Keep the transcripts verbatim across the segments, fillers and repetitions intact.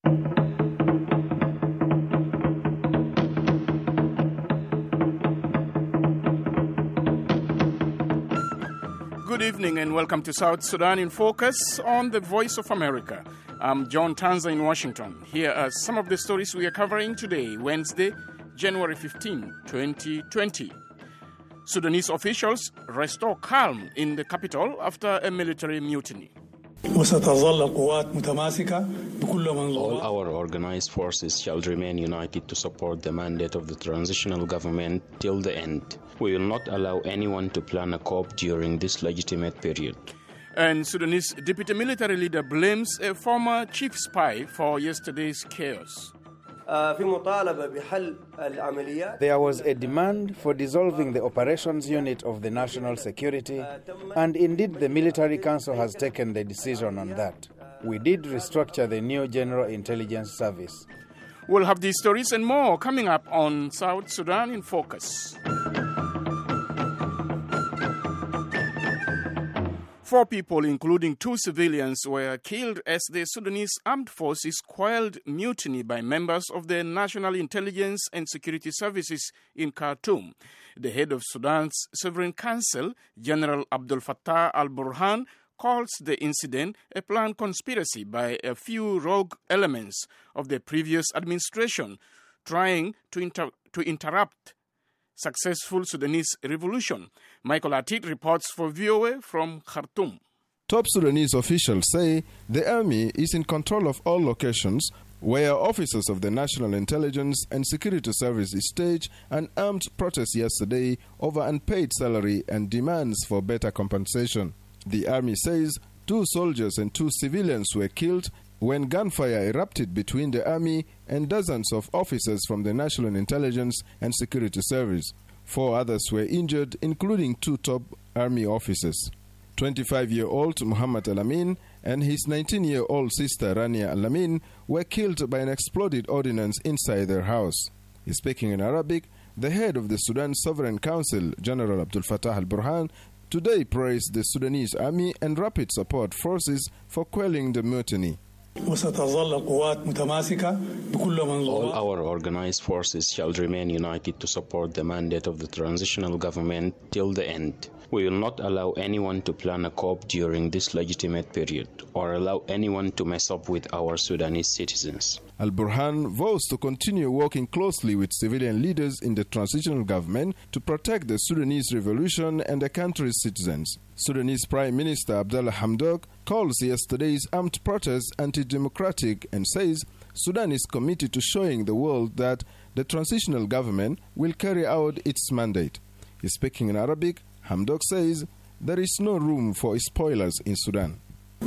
Good evening and welcome to South Sudan in Focus on the Voice of America. I'm John Tanza in Washington. Here are some of the stories we are covering today, Wednesday, January fifteenth, twenty twenty. Sudanese officials restore calm in the capital after a military mutiny. All our organized forces shall remain united to support the mandate of the transitional government till the end. We will not allow anyone to plan a coup during this legitimate period. And Sudanese deputy military leader blames a former chief spy for yesterday's chaos. There was a demand for dissolving the operations unit of the National Security, and indeed the Military Council has taken the decision on that. We did restructure the new General Intelligence Service. We'll have these stories and more coming up on South Sudan in Focus. Four people, including two civilians, were killed as the Sudanese Armed Forces quelled mutiny by members of the National Intelligence and Security Services in Khartoum. The head of Sudan's Sovereign Council, General Abdel Fattah al-Burhan, calls the incident a planned conspiracy by a few rogue elements of the previous administration trying to, inter- to interrupt successful Sudanese revolution. Michael Atit reports for V O A from Khartoum. Top Sudanese officials say the army is in control of all locations where officers of the National Intelligence and Security Service staged an armed protest yesterday over unpaid salary and demands for better compensation. The army says two soldiers and two civilians were killed when gunfire erupted between the army and dozens of officers from the National Intelligence and Security Service. Four others were injured, including two top army officers. twenty-five-year-old Muhammad Al-Amin and his nineteen-year-old sister Rania Al-Amin were killed by an exploded ordnance inside their house. Speaking in Arabic, the head of the Sudan Sovereign Council, General Abdel Fattah al-Burhan, today praised the Sudanese army and rapid support forces for quelling the mutiny. All our organized forces shall remain united to support the mandate of the transitional government till the end. We will not allow anyone to plan a coup during this legitimate period or allow anyone to mess up with our Sudanese citizens. Al-Burhan vows to continue working closely with civilian leaders in the transitional government to protect the Sudanese revolution and the country's citizens. Sudanese Prime Minister Abdallah Hamdok calls yesterday's armed protests anti-democratic and says Sudan is committed to showing the world that the transitional government will carry out its mandate. Speaking in Arabic, Hamdok says there is no room for spoilers in Sudan.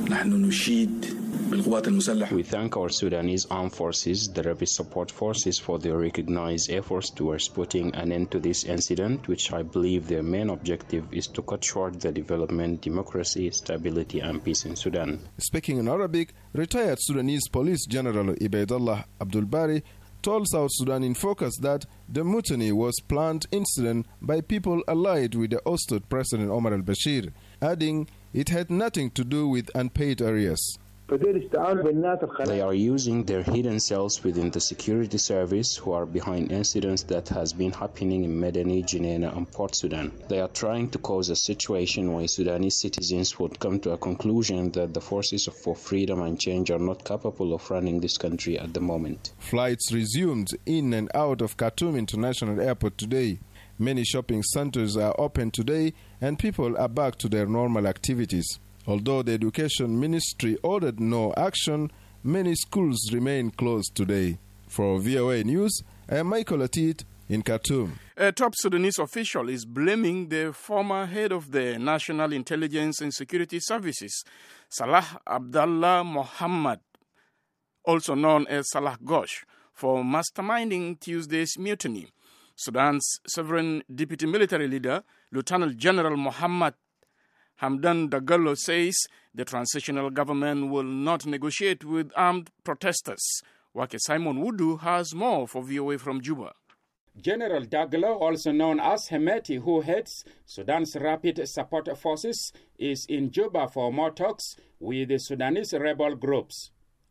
We thank our Sudanese armed forces, the rapid support forces, for their recognized efforts towards putting an end to this incident, which I believe their main objective is to cut short the development, democracy, stability, and peace in Sudan. Speaking in Arabic, retired Sudanese Police General Ubaidullah Abdul Bari told South Sudan in Focus that the mutiny was planned incident by people allied with the ousted President Omar al-Bashir, adding it had nothing to do with unpaid arrears. They are using their hidden cells within the security service who are behind incidents that has been happening in Medani, Jenaina, and Port Sudan. They are trying to cause a situation where Sudanese citizens would come to a conclusion that the forces for freedom and change are not capable of running this country at the moment. Flights resumed in and out of Khartoum International Airport today. Many shopping centers are open today and people are back to their normal activities. Although the Education Ministry ordered no action, many schools remain closed today. For V O A News, I am Michael Atit in Khartoum. A top Sudanese official is blaming the former head of the National Intelligence and Security Services, Salah Abdallah Mohammed, also known as Salah Ghosh, for masterminding Tuesday's mutiny. Sudan's sovereign deputy military leader, Lieutenant General Mohammed Hamdan Dagalo, says the transitional government will not negotiate with armed protesters. Wake Simon Wudu has more for V O A from Juba. General Dagalo, also known as Hemeti, who heads Sudan's Rapid Support Forces, is in Juba for more talks with the Sudanese rebel groups.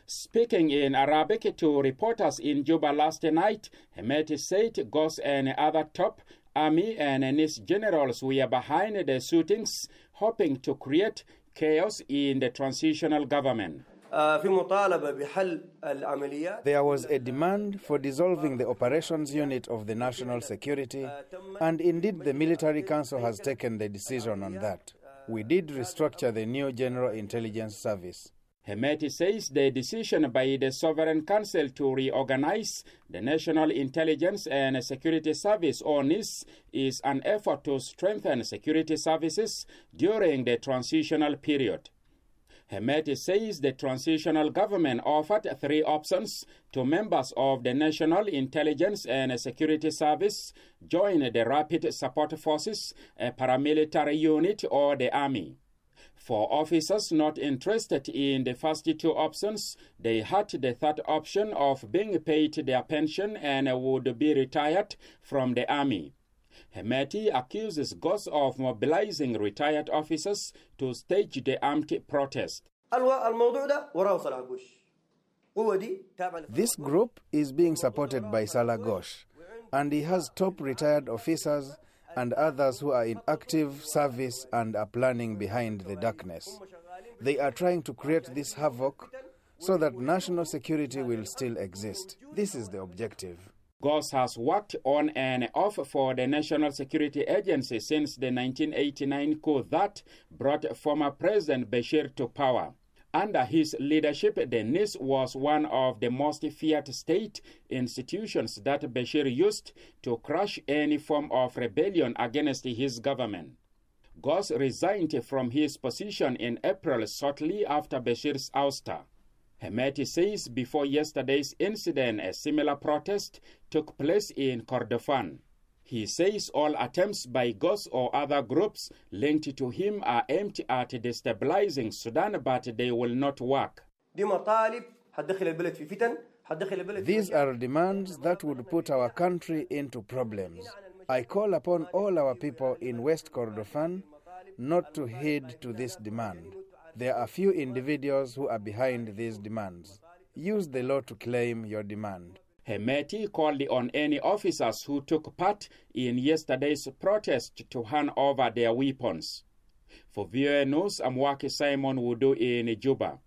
Speaking in Arabic to reporters in Juba last night, Hemeti said Gos and other top army and NIS generals were behind the shootings, hoping to create chaos in the transitional government. There was a demand for dissolving the operations unit of the national security, and indeed the military council has taken the decision on that. We did restructure the new General Intelligence Service. Hemeti says the decision by the Sovereign Council to reorganize the National Intelligence and Security Service, or NIS, is an effort to strengthen security services during the transitional period. Hemeti says the transitional government offered three options to members of the National Intelligence and Security Service: join the Rapid Support Forces, a paramilitary unit, or the army. For officers not interested in the first two options, they had the third option of being paid their pension and would be retired from the army. Hemeti accuses Gos of mobilizing retired officers to stage the armed protest. This group is being supported by Salah Ghosh, and he has top retired officers and others who are in active service and are planning behind the darkness. They are trying to create this havoc so that national security will still exist. This is the objective. Gos has worked on and off for the National Security Agency since the nineteen eighty-nine coup that brought former President Bashir to power. Under his leadership, the NIS was one of the most feared state institutions that Bashir used to crush any form of rebellion against his government. Gos resigned from his position in April shortly after Bashir's ouster. Hemeti says before yesterday's incident, a similar protest took place in Kordofan. He says all attempts by Gos or other groups linked to him are aimed at destabilizing Sudan, but they will not work. These are demands that would put our country into problems. I call upon all our people in West Kordofan not to heed to this demand. There are few individuals who are behind these demands. Use the law to claim your demand. Hemeti called on any officers who took part in yesterday's protest to hand over their weapons. For V O A News, I'm Waki Simon Wudu in Juba.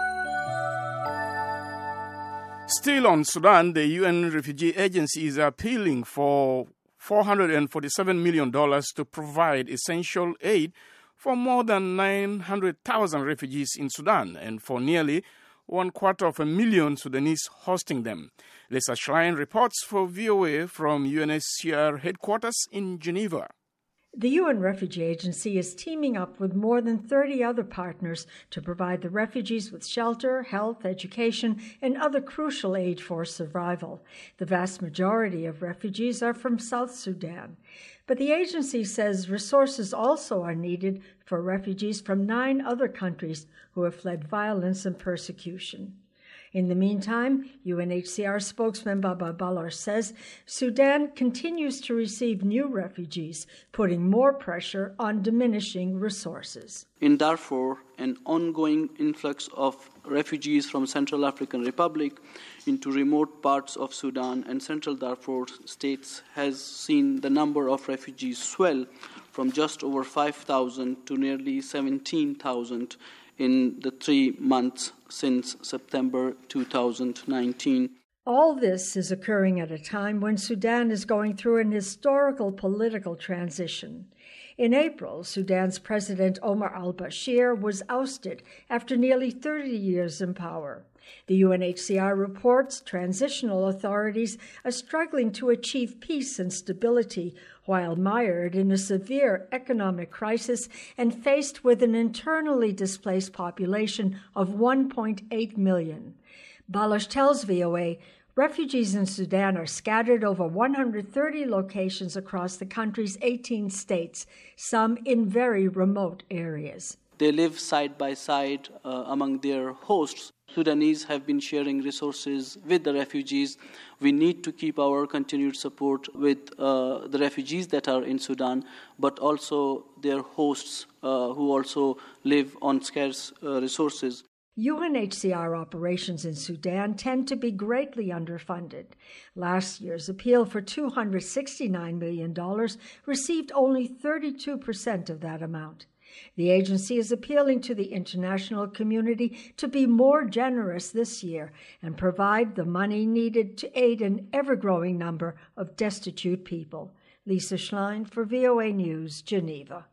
Still on Sudan, the U N Refugee Agency is appealing for four hundred forty-seven million dollars to provide essential aid for more than nine hundred thousand refugees in Sudan and for nearly one quarter of a million Sudanese hosting them. Lisa Schlein reports for V O A from U N H C R headquarters in Geneva. The U N Refugee Agency is teaming up with more than thirty other partners to provide the refugees with shelter, health, education, and other crucial aid for survival. The vast majority of refugees are from South Sudan. But the agency says resources also are needed for refugees from nine other countries who have fled violence and persecution. In the meantime, U N H C R spokesman Baba Baloch says Sudan continues to receive new refugees, putting more pressure on diminishing resources. In Darfur, an ongoing influx of refugees from Central African Republic into remote parts of Sudan and Central Darfur states has seen the number of refugees swell from just over five thousand to nearly seventeen thousand in the three months since September two thousand nineteen. All this is occurring at a time when Sudan is going through an historical political transition. In April, Sudan's President Omar al-Bashir was ousted after nearly thirty years in power. The U N H C R reports transitional authorities are struggling to achieve peace and stability while mired in a severe economic crisis and faced with an internally displaced population of one point eight million. Baloch tells V O A refugees in Sudan are scattered over one hundred thirty locations across the country's eighteen states, some in very remote areas. They live side by side uh, among their hosts. Sudanese have been sharing resources with the refugees. We need to keep our continued support with uh, the refugees that are in Sudan, but also their hosts uh, who also live on scarce uh, resources. U N H C R operations in Sudan tend to be greatly underfunded. Last year's appeal for two hundred sixty-nine million dollars received only thirty-two percent of that amount. The agency is appealing to the international community to be more generous this year and provide the money needed to aid an ever-growing number of destitute people. Lisa Schlein for V O A News, Geneva.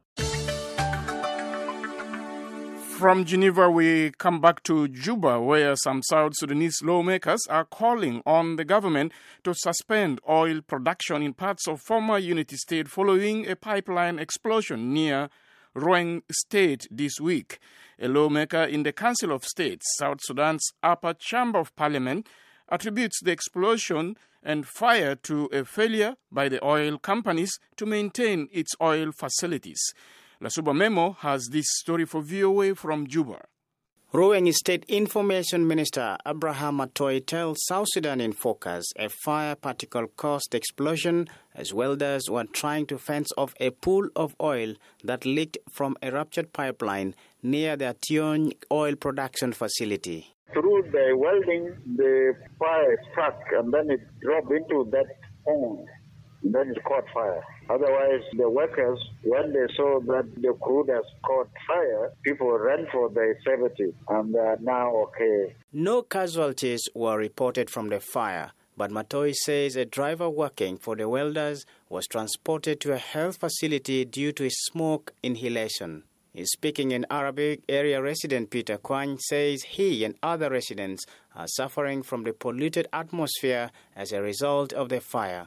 From Geneva, we come back to Juba, where some South Sudanese lawmakers are calling on the government to suspend oil production in parts of former Unity State following a pipeline explosion near Roeng State this week. A lawmaker in the Council of States, South Sudan's upper chamber of parliament, attributes the explosion and fire to a failure by the oil companies to maintain its oil facilities. Lasuba Memo has this story for V O A from Juba. Roeng State Information Minister Abraham Atoy tells South Sudan in Focus a fire particle caused explosion as welders were trying to fence off a pool of oil that leaked from a ruptured pipeline near the Tion oil production facility. Through the welding, the fire struck and then it dropped into that pond. Then it caught fire. Otherwise, the workers, when they saw that the crude has caught fire, people ran for their safety and they are now okay. No casualties were reported from the fire, but Matoy says a driver working for the welders was transported to a health facility due to smoke inhalation. Speaking in Arabic, area resident Peter Kwan says he and other residents are suffering from the polluted atmosphere as a result of the fire.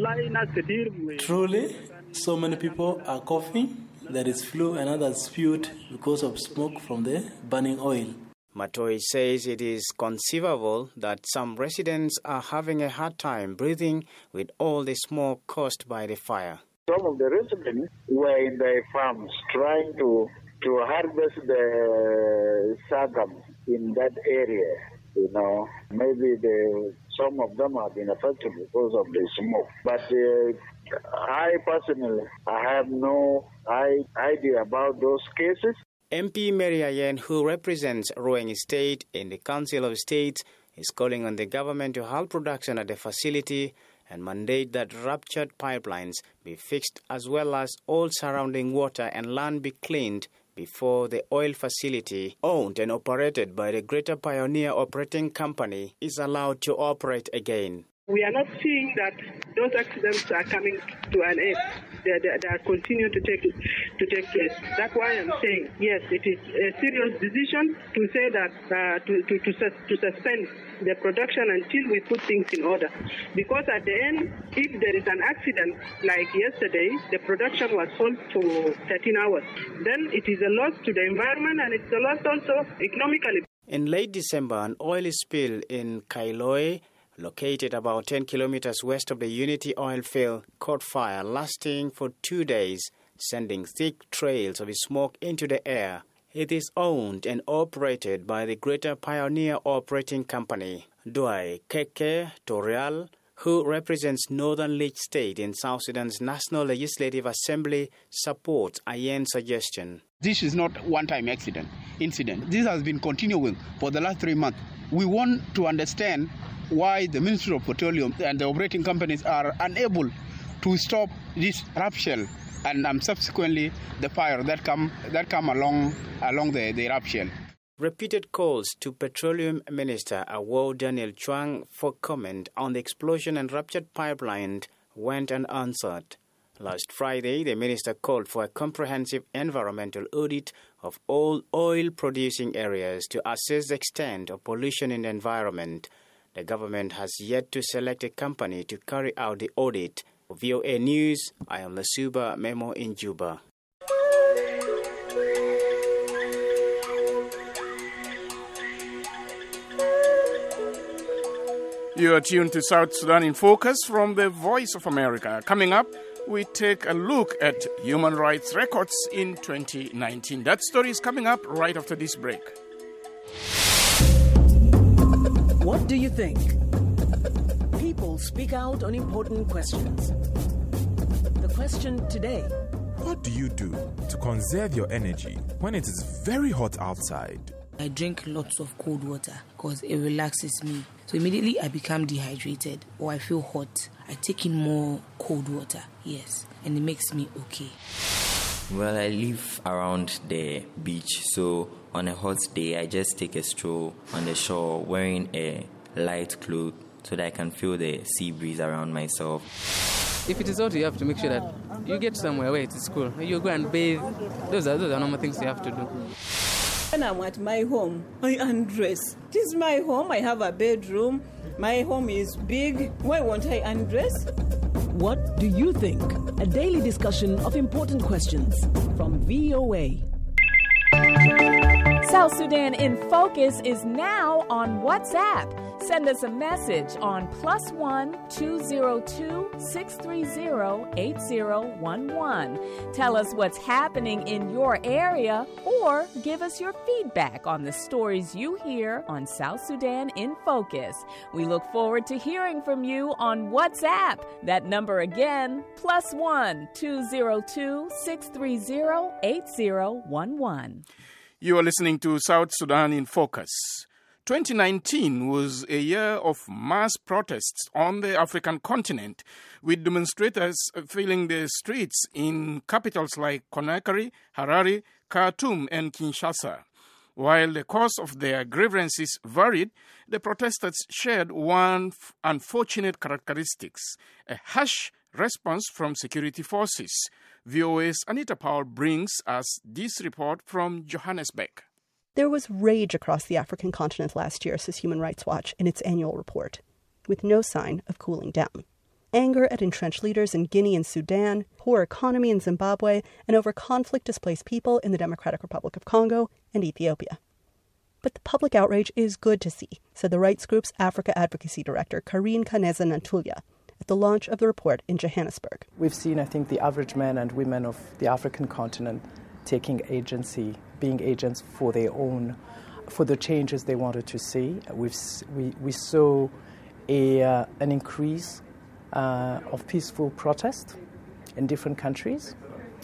Truly, so many people are coughing. There is flu and others spewed because of smoke from the burning oil. Matoy says it is conceivable that some residents are having a hard time breathing with all the smoke caused by the fire. Some of the residents were in their farms trying to, to harvest the sorghum in that area. You know, maybe the, some of them have been affected because of the smoke. But uh, I personally, I have no idea about those cases. M P Mary Ayen, who represents Roeng State in the Council of States, is calling on the government to halt production at the facility and mandate that ruptured pipelines be fixed as well as all surrounding water and land be cleaned before the oil facility, owned and operated by the Greater Pioneer Operating Company, is allowed to operate again. We are not seeing that those accidents are coming to an end. They, they, they are continuing to take to take place. That's why I'm saying, yes, it is a serious decision to say that, uh, to, to, to, to suspend the production until we put things in order. Because at the end, if there is an accident like yesterday, the production was sold for thirteen hours. Then it is a loss to the environment and it's a loss also economically. In late December, an oil spill in Kailoi, located about ten kilometers west of the Unity oil field, caught fire, lasting for two days, sending thick trails of smoke into the air. It is owned and operated by the Greater Pioneer Operating Company. Dwai Keke Torial, who represents Northern Leach State in South Sudan's National Legislative Assembly, supports Ayen's suggestion. This is not one-time accident, incident. This has been continuing for the last three months. We want to understand why the Ministry of Petroleum and the operating companies are unable to stop this eruption and um, subsequently the fire that come that come along along the, the eruption. Repeated calls to Petroleum Minister Awo Daniel Chuang for comment on the explosion and ruptured pipeline went unanswered. Last Friday, the minister called for a comprehensive environmental audit of all oil-producing areas to assess the extent of pollution in the environment. The government has yet to select a company to carry out the audit. For V O A News, I am Lasuba Memo in Juba. You are tuned to South Sudan in Focus from the Voice of America. Coming up, we take a look at human rights records in twenty nineteen. That story is coming up right after this break. What do you think? People speak out on important questions. The question today: what do you do to conserve your energy when it is very hot outside? I drink lots of cold water because it relaxes me. So immediately I become dehydrated or I feel hot. I take in more cold water, yes, and it makes me okay. Well, I live around the beach, so on a hot day, I just take a stroll on the shore wearing a light cloth so that I can feel the sea breeze around myself. If it is hot, you have to make sure that you get somewhere where it is cool. You go and bathe. Those are, those are normal things you have to do. When I'm at my home, I undress. It is my home. I have a bedroom. My home is big. Why won't I undress? What do you think? A daily discussion of important questions from V O A. South Sudan in Focus is now on WhatsApp. Send us a message on plus one two zero two six three zero eight zero one one. Tell us what's happening in your area or give us your feedback on the stories you hear on South Sudan in Focus. We look forward to hearing from you on WhatsApp. That number again, plus one two zero two six three zero eight zero one one. You are listening to South Sudan in Focus. twenty nineteen was a year of mass protests on the African continent, with demonstrators filling the streets in capitals like Conakry, Harare, Khartoum, and Kinshasa. While the cause of their grievances varied, the protesters shared one f- unfortunate characteristics: a harsh response from security forces. V O A's Anita Powell brings us this report from Johannesburg. There was rage across the African continent last year, says Human Rights Watch in its annual report, with no sign of cooling down. Anger at entrenched leaders in Guinea and Sudan, poor economy in Zimbabwe, and over conflict-displaced people in the Democratic Republic of Congo and Ethiopia. But the public outrage is good to see, said the rights group's Africa Advocacy Director, Karine Kaneza Nantulia, at the launch of the report in Johannesburg. We've seen, I think, the average men and women of the African continent taking agency, being agents for their own, for the changes they wanted to see. We've, we, we saw a, uh, an increase uh, of peaceful protest in different countries.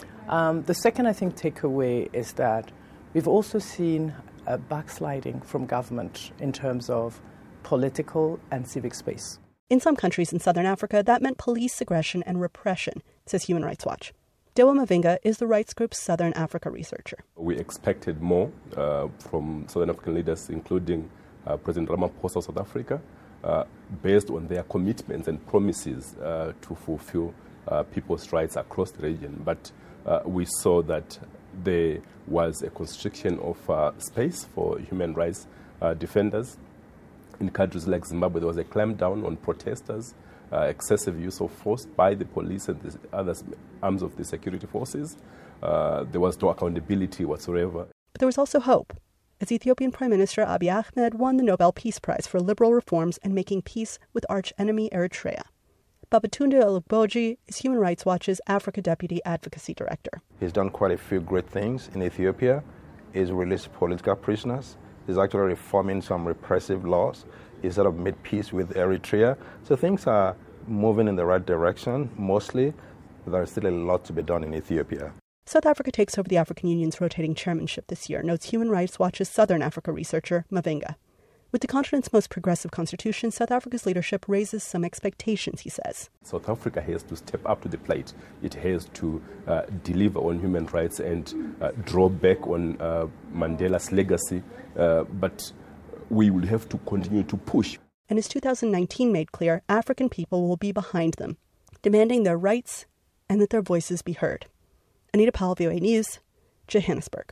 Um, the second, I think, takeaway is that we've also seen a backsliding from government in terms of political and civic space. In some countries in southern Africa, that meant police aggression and repression, says Human Rights Watch. Dewa Mavinga is the rights group's Southern Africa researcher. We expected more uh, from Southern African leaders, including uh, President Ramaphosa of South Africa, uh, based on their commitments and promises uh, to fulfill uh, people's rights across the region. But uh, we saw that there was a constriction of uh, space for human rights uh, defenders. In countries like Zimbabwe, there was a clampdown on protesters, uh, excessive use of force by the police and the other arms of the security forces. Uh, there was no accountability whatsoever. But there was also hope, as Ethiopian Prime Minister Abiy Ahmed won the Nobel Peace Prize for liberal reforms and making peace with arch-enemy Eritrea. Babatunde Olugboji is Human Rights Watch's Africa Deputy Advocacy Director. He's done quite a few great things in Ethiopia. He's released political prisoners. He's actually reforming some repressive laws. He's sort of made peace with Eritrea. So things are moving in the right direction, mostly. There's still a lot to be done in Ethiopia. South Africa takes over the African Union's rotating chairmanship this year, notes Human Rights Watch's Southern Africa researcher, Mavinga. With the continent's most progressive constitution, South Africa's leadership raises some expectations, he says. South Africa has to step up to the plate. It has to uh, deliver on human rights and uh, draw back on uh, Mandela's legacy. Uh, but we will have to continue to push. And as two thousand nineteen made clear, African people will be behind them, demanding their rights and that their voices be heard. Anita Powell, V O A News, Johannesburg.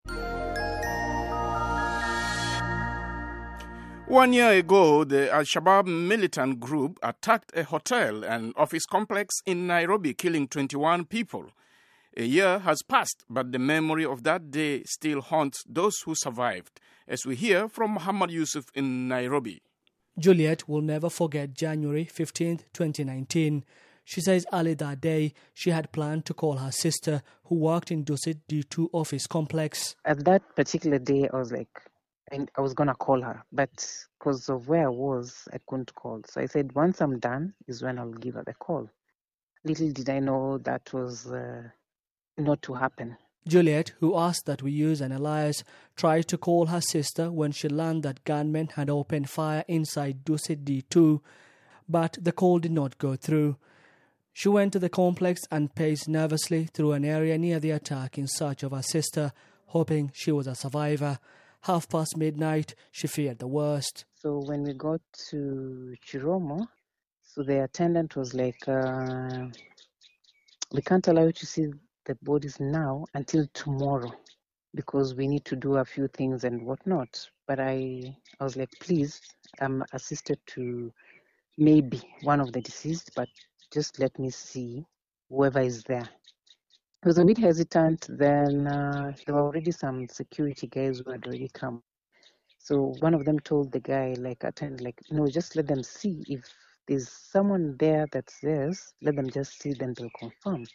One year ago, the Al-Shabaab militant group attacked a hotel and office complex in Nairobi, killing twenty-one people. A year has passed, but the memory of that day still haunts those who survived, as we hear from Muhammad Yusuf in Nairobi. Juliet will never forget January fifteenth, twenty nineteen. She says early that day, she had planned to call her sister, who worked in Dusit D two office complex. At that particular day, I was like, and I was going to call her, but because of where I was, I couldn't call. So I said, once I'm done is when I'll give her the call. Little did I know that was uh, not to happen. Juliet, who asked that we use an alias, tried to call her sister when she learned that gunmen had opened fire inside Dusit D two, but the call did not go through. She went to the complex and paced nervously through an area near the attack in search of her sister, hoping she was a survivor. Half past midnight, she feared the worst. So when we got to Chiromo, so the attendant was like, uh, we can't allow you to see the bodies now until tomorrow because we need to do a few things and whatnot. But I, I was like, please, I'm assisted to maybe one of the deceased, but just let me see whoever is there. I was a bit hesitant. Then uh, there were already some security guys who had already come. So one of them told the guy, like, attend, like, no, just let them see. If there's someone there that's theirs, let them just see, then they'll confirm.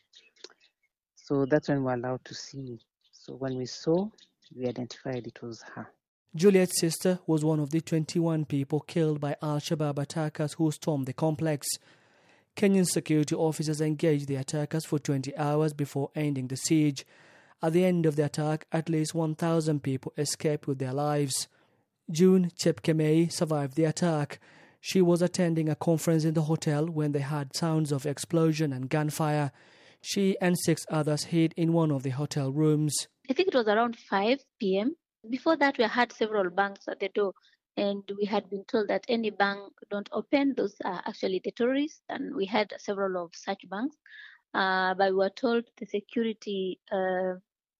So that's when we're allowed to see. So when we saw, we identified it was her. Juliet's sister was one of the twenty-one people killed by Al-Shabaab attackers who stormed the complex. Kenyan security officers engaged the attackers for twenty hours before ending the siege. At the end of the attack, at least one thousand people escaped with their lives. June Chepkemei survived the attack. She was attending a conference in the hotel when they heard sounds of explosion and gunfire. She and six others hid in one of the hotel rooms. I think it was around five p.m. Before that, we had several bangs at the door, and we had been told that any bang don't open, those are actually the terrorists, and we had several of such bangs. Uh, but we were told the security uh,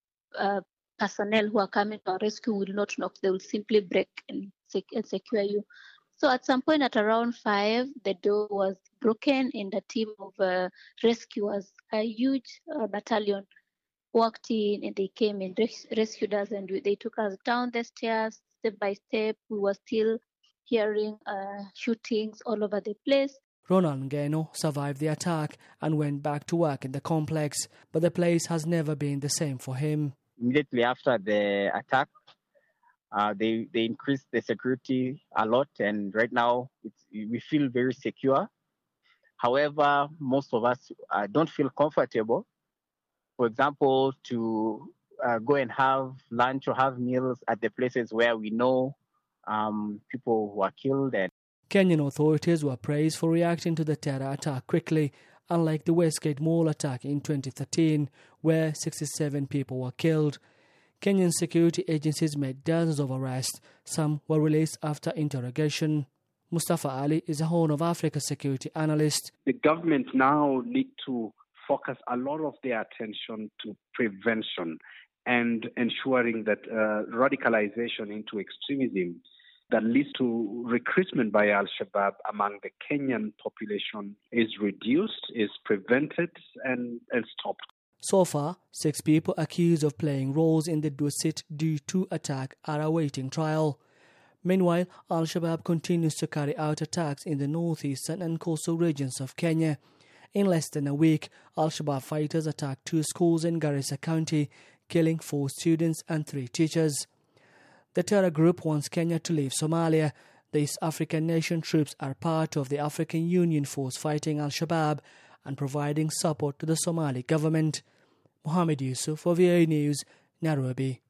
uh, personnel who are coming to our rescue will not knock, they will simply break and, sec- and secure you. So at some point at around five, the door was broken and a team of uh, rescuers, a huge uh, battalion, walked in and they came and res- rescued us, and we, they took us down the stairs step by step. We were still hearing uh, shootings all over the place. Ronald Ngeno survived the attack and went back to work in the complex, but the place has never been the same for him. Immediately after the attack, uh, they, they increased the security a lot, and right now it's, we feel very secure. However, most of us uh, don't feel comfortable. For example, to uh, go and have lunch or have meals at the places where we know um, people who are killed. And Kenyan authorities were praised for reacting to the terror attack quickly, unlike the Westgate Mall attack in twenty thirteen, where sixty-seven people were killed. Kenyan security agencies made dozens of arrests. Some were released after interrogation. Mustafa Ali is a Horn of Africa security analyst. The government now need to focus a lot of their attention to prevention and ensuring that uh, radicalization into extremism that leads to recruitment by Al-Shabaab among the Kenyan population is reduced, is prevented, and, and stopped. So far, six people accused of playing roles in the Dusit D two attack are awaiting trial. Meanwhile, Al-Shabaab continues to carry out attacks in the northeastern and coastal regions of Kenya. In less than a week, Al-Shabaab fighters attacked two schools in Garissa County, killing four students and three teachers. The terror group wants Kenya to leave Somalia. The East African nation troops are part of the African Union force fighting Al-Shabaab and providing support to the Somali government. Mohammed Yusuf for V O A News, Nairobi.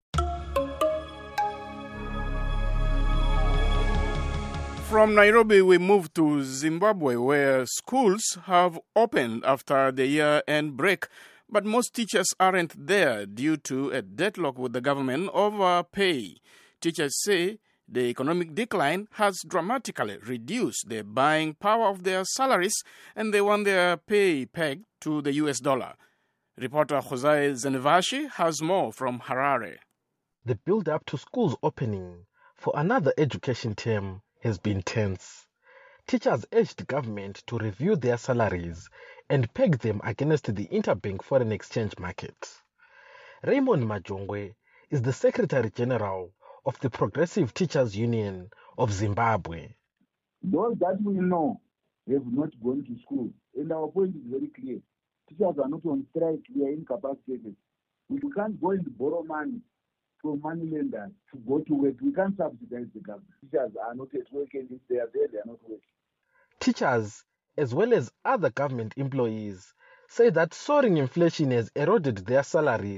From Nairobi, we move to Zimbabwe, where schools have opened after the year-end break, but most teachers aren't there due to a deadlock with the government over pay. Teachers say the economic decline has dramatically reduced the buying power of their salaries, and they want their pay pegged to the U S dollar. Reporter Jose Zenevashi has more from Harare. The build-up to schools opening for another education term has been tense. Teachers urged government to review their salaries and peg them against the interbank foreign exchange market. Raymond Majongwe is the Secretary General of the Progressive Teachers Union of Zimbabwe. Those that we know have not gone to school, and our point is very clear. Teachers are not on strike, we are incapacitated. We can't go and borrow money from money lenders to go to work. We can't subsidize the government. Teachers are not at work, and if they are there, they are not working. Teachers, as well as other government employees, say that soaring inflation has eroded their salaries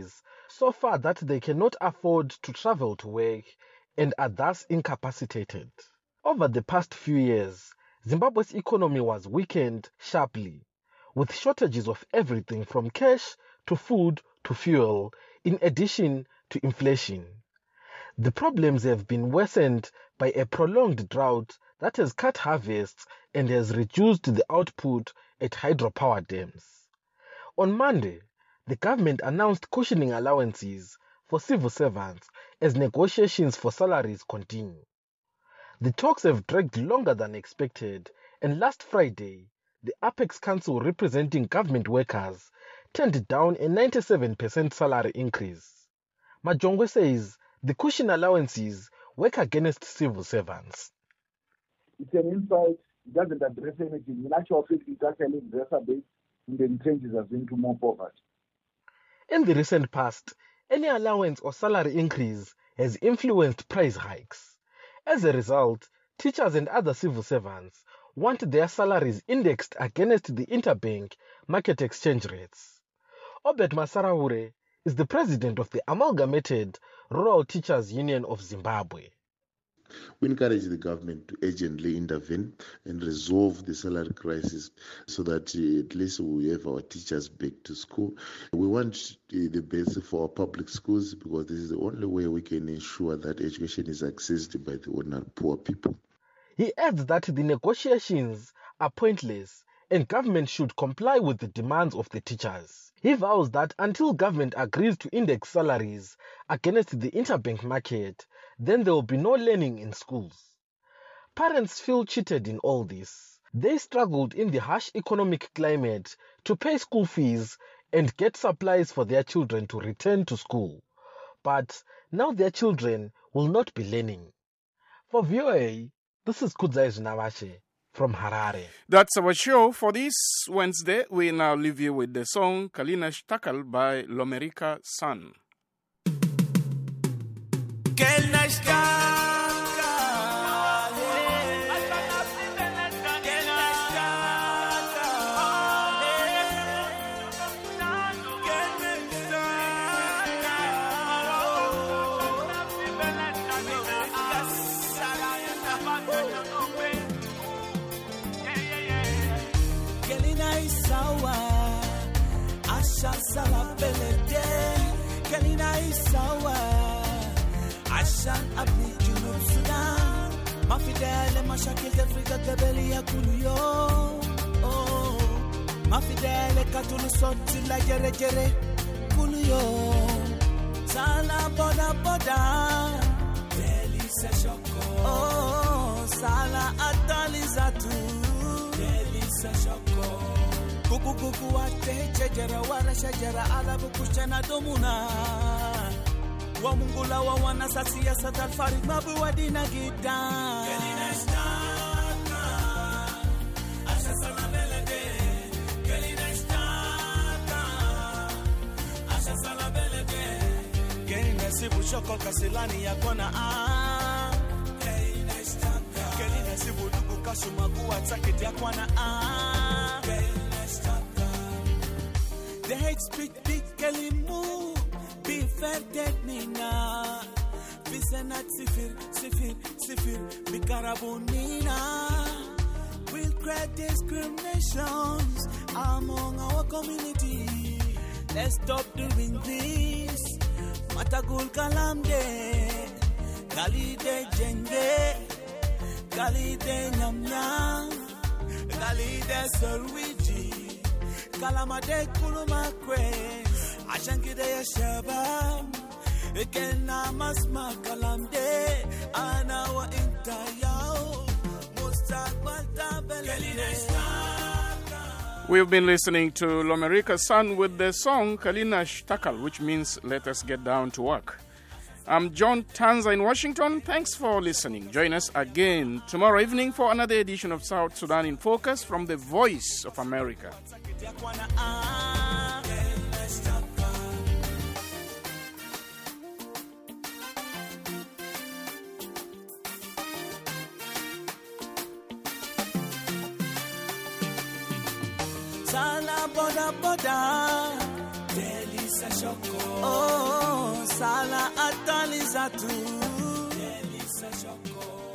so far that they cannot afford to travel to work and are thus incapacitated. Over the past few years, Zimbabwe's economy was weakened sharply, with shortages of everything from cash to food to fuel, in addition to inflation. The problems have been worsened by a prolonged drought that has cut harvests and has reduced the output at hydropower dams. On Monday, the government announced cushioning allowances for civil servants as negotiations for salaries continue. The talks have dragged longer than expected, and last Friday, the Apex Council representing government workers turned down a ninety-seven percent salary increase. Majongwe says the cushion allowances work against civil servants. It's an insight. It doesn't address anything. In actual fact, it actually exacerbates and entrenches us into more poverty. In the recent past, any allowance or salary increase has influenced price hikes. As a result, teachers and other civil servants want their salaries indexed against the interbank market exchange rates. Obed Masarahure is the president of the Amalgamated Rural Teachers Union of Zimbabwe. We encourage the government to urgently intervene and resolve the salary crisis so that uh, at least we have our teachers back to school. We want uh, the best for our public schools because this is the only way we can ensure that education is accessed by the ordinary poor people. He adds that the negotiations are pointless and government should comply with the demands of the teachers. He vows that until government agrees to index salaries against the interbank market, then there will be no learning in schools. Parents feel cheated in all this. They struggled in the harsh economic climate to pay school fees and get supplies for their children to return to school. But now their children will not be learning. For V O A, this is Kudzai Zinawashe from Harare. That's our show for this Wednesday. We now leave you with the song Kalina Shtakal by Lomerika Sun. Ashan abni junub Sudan Mafidele mashakil Afrika kabeli ya kuluyo Oh Mafidele katulu soti la jere jere kuluyo Sala boda boda Deli se shoko Oh Sala atali zatu Deli se shoko Kuku kuku wate chejera wara shajera alabu kushana domuna wa mungula wa wana sasia satal farid mabu wadina gidan Kelina staka asha sana belede Kelina staka asha sana belede Kelina sibu shokol kasilani ya kona ah Kelina staka Kelina sibu dugu kasumagu atakiti ya kwana ah Kelina staka The hate speech big kelimu Biferde nina Visenat sifir, sifir, sifir Bikarabunina We'll create discriminations among our community. Let's stop doing this Matagul kalamde Kalide jenge Kalide nyamnyam Kalide solwiji Kalamade kulumakwe Ashankide ya shabam Ekena masma kalamde Anawa intayao Mustakbal tabelede. We've been listening to Lomerika Sun with the song Kalina Shtakal, which means let us get down to work. I'm John Tanza in Washington. Thanks for listening. Join us again tomorrow evening for another edition of South Sudan in Focus from the Voice of America. Sala boda boda Delhi Delisa Shoko. Oh, Sala Atalizatu. Delisa Shoko.